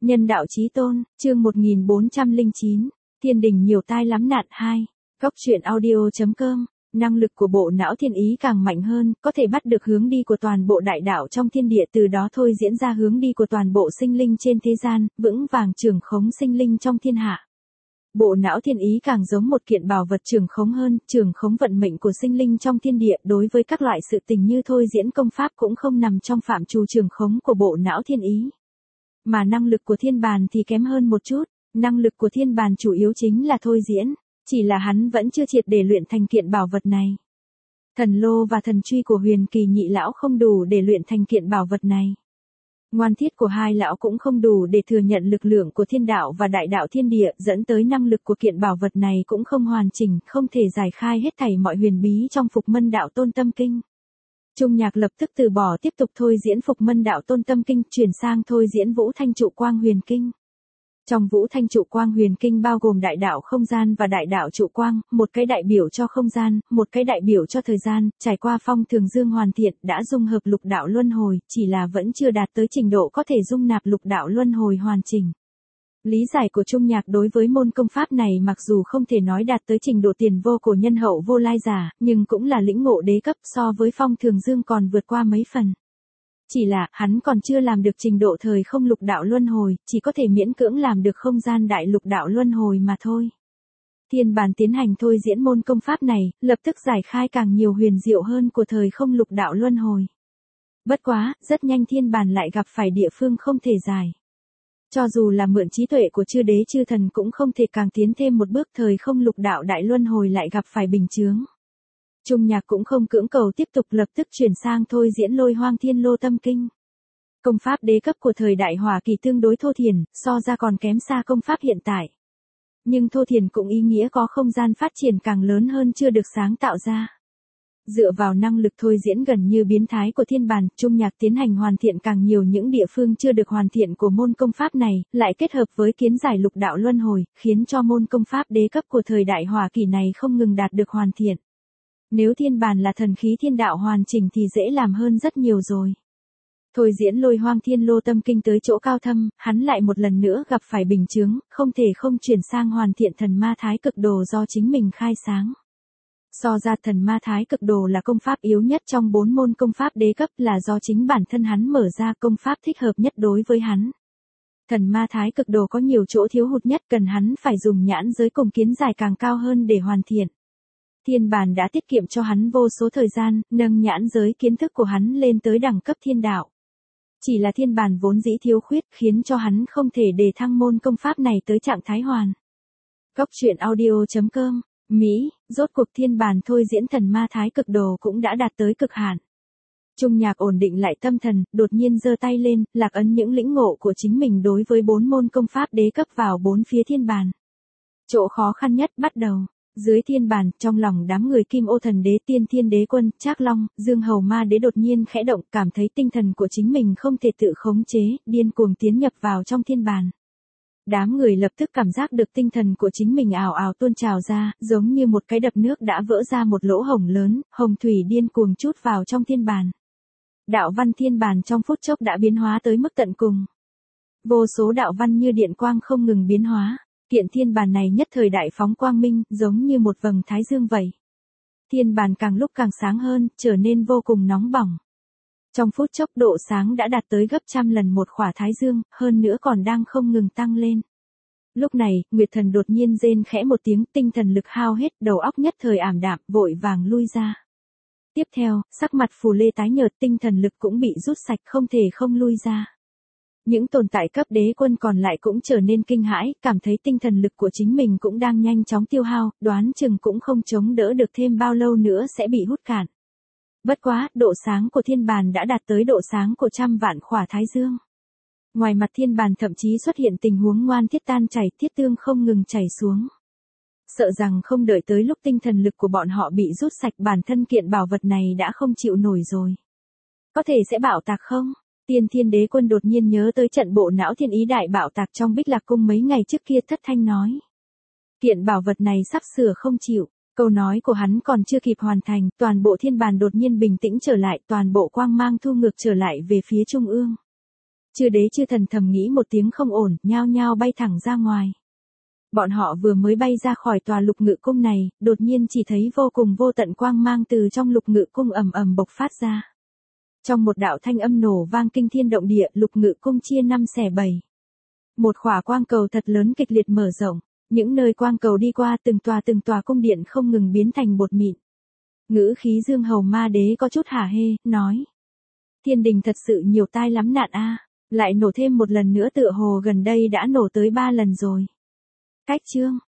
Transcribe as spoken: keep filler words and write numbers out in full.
Nhân đạo chí tôn, chương một nghìn bốn trăm lẻ chín, thiên đình nhiều tai lắm nạn hai. Góc truyện audio.com, năng lực của bộ não thiên ý càng mạnh hơn, có thể bắt được hướng đi của toàn bộ đại đạo trong thiên địa, từ đó thôi diễn ra hướng đi của toàn bộ sinh linh trên thế gian, vững vàng trưởng khống sinh linh trong thiên hạ. Bộ não thiên ý càng giống một kiện bảo vật trưởng khống hơn, trưởng khống vận mệnh của sinh linh trong thiên địa. Đối với các loại sự tình như thôi diễn công pháp cũng không nằm trong phạm trù trưởng khống của bộ não thiên ý. Mà năng lực của thiên bàn thì kém hơn một chút, năng lực của thiên bàn chủ yếu chính là thôi diễn, chỉ là hắn vẫn chưa triệt để luyện thành kiện bảo vật này. Thần lô và thần truy của Huyền Kỳ nhị lão không đủ để luyện thành kiện bảo vật này. Ngoan thiết của hai lão cũng không đủ để thừa nhận lực lượng của thiên đạo và đại đạo thiên địa, dẫn tới năng lực của kiện bảo vật này cũng không hoàn chỉnh, không thể giải khai hết thảy mọi huyền bí trong Phục Mân Đạo Tôn Tâm Kinh. Trung Nhạc lập tức từ bỏ tiếp tục thôi diễn Phục Mân Đạo Tôn Tâm Kinh, chuyển sang thôi diễn Vũ Thanh Trụ Quang Huyền Kinh. Trong Vũ Thanh Trụ Quang Huyền Kinh bao gồm đại đạo không gian và đại đạo trụ quang, một cái đại biểu cho không gian, một cái đại biểu cho thời gian, trải qua phong thường dương hoàn thiện, đã dung hợp lục đạo luân hồi, chỉ là vẫn chưa đạt tới trình độ có thể dung nạp lục đạo luân hồi hoàn chỉnh. Lý giải của Trung Nhạc đối với môn công pháp này mặc dù không thể nói đạt tới trình độ tiền vô cổ nhân hậu vô lai giả, nhưng cũng là lĩnh ngộ đế cấp, so với phong thường dương còn vượt qua mấy phần. Chỉ là, hắn còn chưa làm được trình độ thời không lục đạo luân hồi, chỉ có thể miễn cưỡng làm được không gian đại lục đạo luân hồi mà thôi. Thiên bàn tiến hành thôi diễn môn công pháp này, lập tức giải khai càng nhiều huyền diệu hơn của thời không lục đạo luân hồi. Bất quá, rất nhanh thiên bàn lại gặp phải địa phương không thể giải. Cho dù là mượn trí tuệ của chư đế chư thần cũng không thể càng tiến thêm một bước, thời không lục đạo đại luân hồi lại gặp phải bình chướng. Trung Nhạc cũng không cưỡng cầu tiếp tục, lập tức chuyển sang thôi diễn Lôi Hoang Thiên Lô Tâm Kinh. Công pháp đế cấp của thời đại Hỏa Kỳ tương đối thô thiển, so ra còn kém xa công pháp hiện tại. Nhưng thô thiển cũng ý nghĩa có không gian phát triển càng lớn hơn chưa được sáng tạo ra. Dựa vào năng lực thôi diễn gần như biến thái của thiên bàn, Trung Nhạc tiến hành hoàn thiện càng nhiều những địa phương chưa được hoàn thiện của môn công pháp này, lại kết hợp với kiến giải lục đạo luân hồi, khiến cho môn công pháp đế cấp của thời đại Hỏa Kỳ này không ngừng đạt được hoàn thiện. Nếu thiên bàn là thần khí thiên đạo hoàn chỉnh thì dễ làm hơn rất nhiều rồi. Thôi diễn Lôi Hoang Thiên Lô Tâm Kinh tới chỗ cao thâm, hắn lại một lần nữa gặp phải bình chướng, không thể không chuyển sang hoàn thiện thần ma thái cực đồ do chính mình khai sáng. So ra thần ma thái cực đồ là công pháp yếu nhất trong bốn môn công pháp đế cấp, là do chính bản thân hắn mở ra công pháp thích hợp nhất đối với hắn. Thần ma thái cực đồ có nhiều chỗ thiếu hụt nhất, cần hắn phải dùng nhãn giới cùng kiến giải càng cao hơn để hoàn thiện. Thiên bàn đã tiết kiệm cho hắn vô số thời gian, nâng nhãn giới kiến thức của hắn lên tới đẳng cấp thiên đạo. Chỉ là thiên bàn vốn dĩ thiếu khuyết, khiến cho hắn không thể đề thăng môn công pháp này tới trạng thái hoàn. Góc truyện audio.com, Mỹ, rốt cuộc thiên bàn thôi diễn thần ma thái cực đồ cũng đã đạt tới cực hạn. Trung Nhạc ổn định lại tâm thần, đột nhiên giơ tay lên, lạc ấn những lĩnh ngộ của chính mình đối với bốn môn công pháp đế cấp vào bốn phía thiên bàn. Chỗ khó khăn nhất bắt đầu. Dưới thiên bàn, trong lòng đám người Kim Ô Thần Đế, Tiên Thiên Đế Quân, Trác Long, Dương Hầu Ma Đế đột nhiên khẽ động, cảm thấy tinh thần của chính mình không thể tự khống chế, điên cuồng tiến nhập vào trong thiên bàn. Đám người lập tức cảm giác được tinh thần của chính mình ào ào tuôn trào ra, giống như một cái đập nước đã vỡ ra một lỗ hổng lớn, hồng thủy điên cuồng trút vào trong thiên bàn. Đạo văn thiên bàn trong phút chốc đã biến hóa tới mức tận cùng. Vô số đạo văn như điện quang không ngừng biến hóa. Kiện thiên bàn này nhất thời đại phóng quang minh, giống như một vầng thái dương vậy. Thiên bàn càng lúc càng sáng hơn, trở nên vô cùng nóng bỏng. Trong phút chốc độ sáng đã đạt tới gấp trăm lần một khỏa thái dương, hơn nữa còn đang không ngừng tăng lên. Lúc này, Nguyệt Thần đột nhiên rên khẽ một tiếng, tinh thần lực hao hết, đầu óc nhất thời ảm đạm, vội vàng lui ra. Tiếp theo, sắc mặt Phù Lê tái nhợt, tinh thần lực cũng bị rút sạch, không thể không lui ra. Những tồn tại cấp đế quân còn lại cũng trở nên kinh hãi, cảm thấy tinh thần lực của chính mình cũng đang nhanh chóng tiêu hao, đoán chừng cũng không chống đỡ được thêm bao lâu nữa sẽ bị hút cạn. Bất quá, độ sáng của thiên bàn đã đạt tới độ sáng của trăm vạn khỏa thái dương. Ngoài mặt thiên bàn thậm chí xuất hiện tình huống ngoan thiết tan chảy, thiết tương không ngừng chảy xuống. Sợ rằng không đợi tới lúc tinh thần lực của bọn họ bị rút sạch, bản thân kiện bảo vật này đã không chịu nổi rồi. Có thể sẽ bạo tạc không? Tiên Thiên Đế Quân đột nhiên nhớ tới trận bộ não thiên ý đại bạo tạc trong Bích Lạc Cung mấy ngày trước kia, thất thanh nói. Kiện bảo vật này sắp sửa không chịu. Câu nói của hắn còn chưa kịp hoàn thành, toàn bộ thiên bàn đột nhiên bình tĩnh trở lại, toàn bộ quang mang thu ngược trở lại về phía trung ương. Chư đế chư thần thầm nghĩ một tiếng không ổn, nhao nhao bay thẳng ra ngoài. Bọn họ vừa mới bay ra khỏi tòa lục ngự cung này, đột nhiên chỉ thấy vô cùng vô tận quang mang từ trong lục ngự cung ầm ầm bộc phát ra. Trong một đạo thanh âm nổ vang kinh thiên động địa, lục ngự cung chia năm xẻ bảy. Một khỏa quang cầu thật lớn kịch liệt mở rộng, những nơi quang cầu đi qua từng tòa từng tòa cung điện không ngừng biến thành bột mịn. Ngữ khí Dương Hầu Ma Đế có chút hả hê, nói. Thiên đình thật sự nhiều tai lắm nạn a, lại nổ thêm một lần nữa tựa hồ gần đây đã nổ tới ba lần rồi. Cách chương